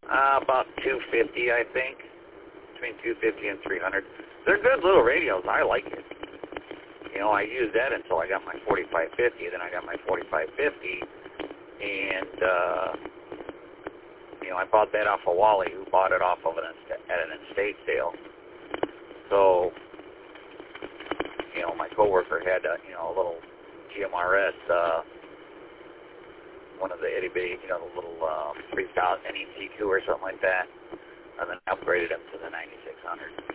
About 250, I think. Between 250 and 300. They're good little radios. I like it. You know, I used that until I got my 4550. Then I got my 4550, and you know, I bought that off of Wally, who bought it off of at an estate sale. So, you know, my coworker had a little GMRS, one of the itty bitty, the little 3000 NEC2 or something like that, and then upgraded him to the 9600.